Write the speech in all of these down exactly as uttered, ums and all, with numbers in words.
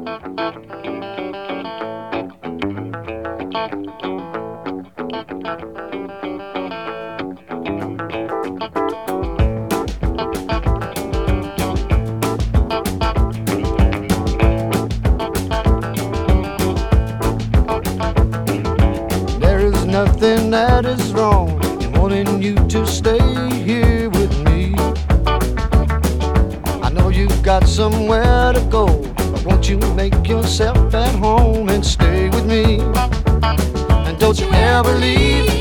Nothing that is wrong in wanting you to stay here with me. I know you've got somewhere to go, but won't you make yourself at home and stay with me? And don't you ever leave.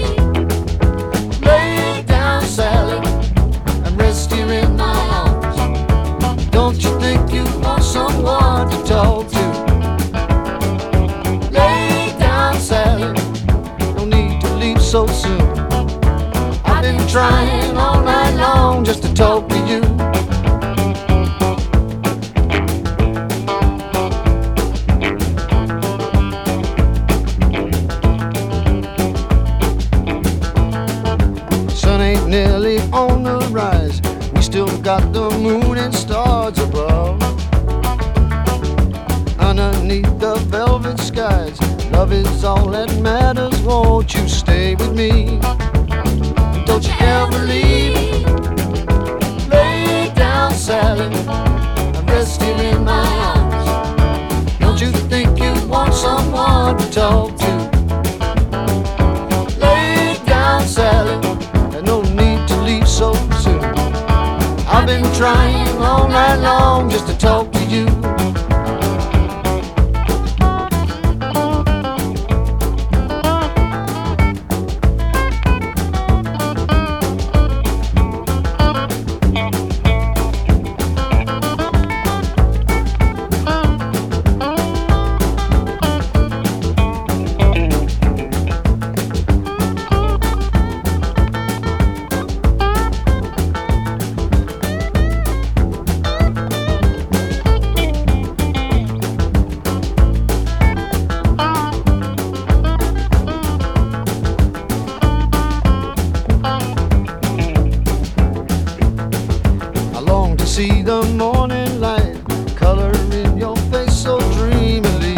Lay down, Sally, and rest here in my arms. Don't you think you want someone to talk to? Lay down, Sally, so soon. I've been trying all night long just to talk to you. Sun ain't nearly on the rise. We still got the moon and stars above. Underneath the velvet skies, love is all that matters. Won't you stay with me? Don't you ever leave. Lay down, Sally, and rest here in my arms. Don't you think you want someone to talk to? Lay down, Sally, there's no need to leave so soon. I've been trying all night long just to talk to you. See the morning light color in your face so dreamily.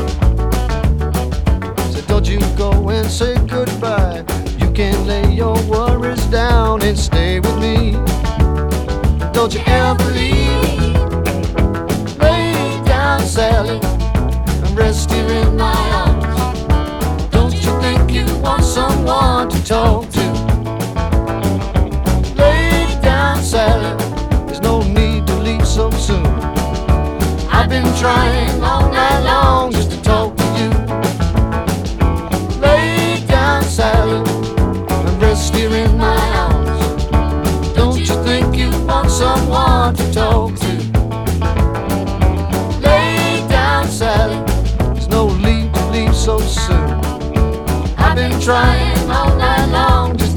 So don't you go and say goodbye. You can lay your worries down and stay with me. Don't you ever leave. Lay down, Sally, and rest here in my arms. Don't you think you want someone to talk to? Lay down, Sally, no need to leave so soon. I've been trying all night long just to talk to you. Lay down, Sally, and rest here in my arms. Don't you think you want someone to talk to? Lay down, Sally, there's no need to leave so soon. I've been trying all night long just